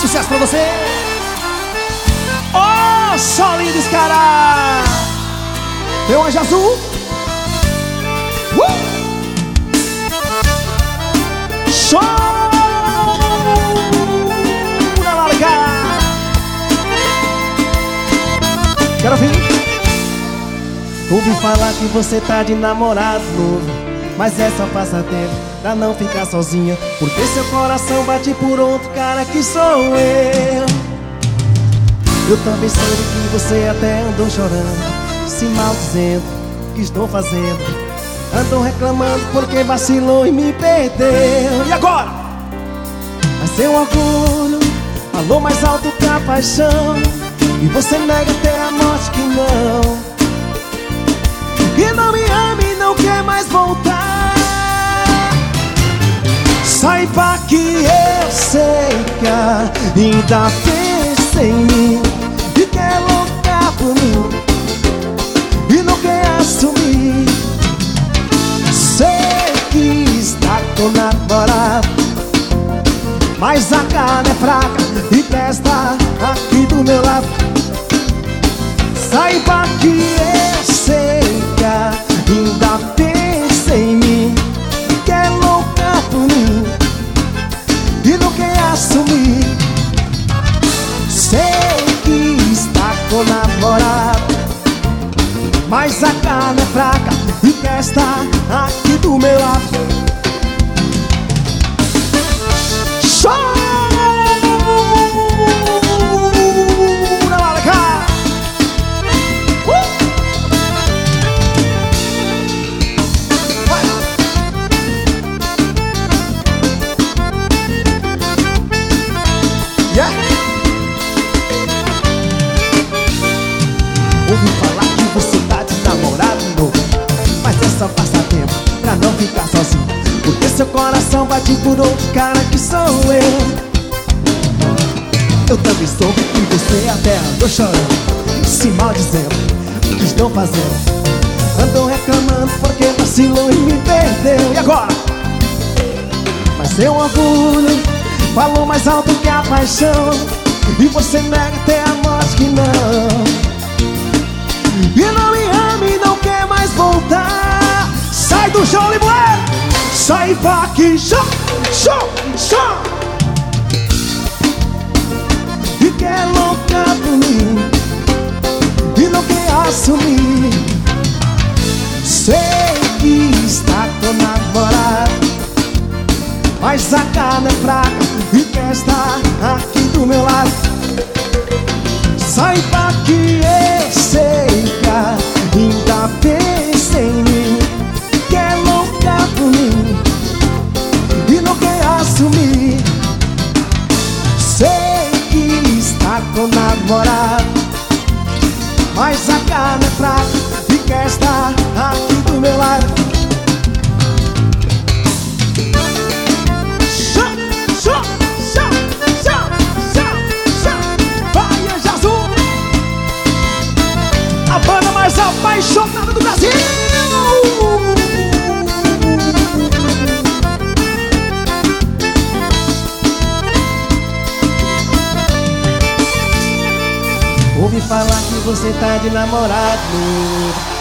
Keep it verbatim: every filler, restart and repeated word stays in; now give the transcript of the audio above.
Sucesso pra você. Oh, solinho descarado. Tem um anjo azul. uh! Show na larga. Quero ouvir. Ouvi falar que você tá de namorado novo, mas é só passatempo pra não ficar sozinha, porque seu coração bate por outro cara que sou eu. Eu também soube que você até andou chorando, se maldizendo o que estou fazendo. Andou reclamando porque vacilou e me perdeu. E agora? Mas seu orgulho falou mais alto que a paixão, e você nega até a morte que não. E não me ama e não quer mais voltar. Saiba que eu sei que ainda pensa em mim e quer loucar por mim e não quer assumir. Sei que está com namorado, mas a carne é fraca e quer estar aqui do meu lado. Saiba que eu sei que ainda pensa em mim e quer loucar por mim e não quer assumir. Sei que está com namorado, mas a carne é fraca e quer estar aqui do meu lado. Show na larga. uh! Yeah. Ouvi falar que você tá de namorado novo, mas é só passatempo pra não ficar sozinho, porque seu coração bate por outro cara que sou eu. Eu também soube que você até andou chorando, se maldizendo o que estou fazendo. Andou reclamando porque vacilou e me perdeu. E agora? Mas seu orgulho falou mais alto que a paixão, e você nega até a morte que não. E não me ama e não quer mais voltar. Sai do chão, Limoeiro! Saiba aqui, show, show, show. E quer loucar por mim e não quer assumir. Sei que está com namorado, mas a carne é fraca e quer estar aqui do meu lado. Saiba que eu sei que ainda pensa em mim, quer loucar por mim e não quer assumir. Sei que está com namorado, mas a carne é fraca e quer estar aqui do meu lado. Show, show, show, show, show, show. Vai, Anjo Azul, a banda mais apaixonada do Brasil. Ouvi falar que você tá de namorado.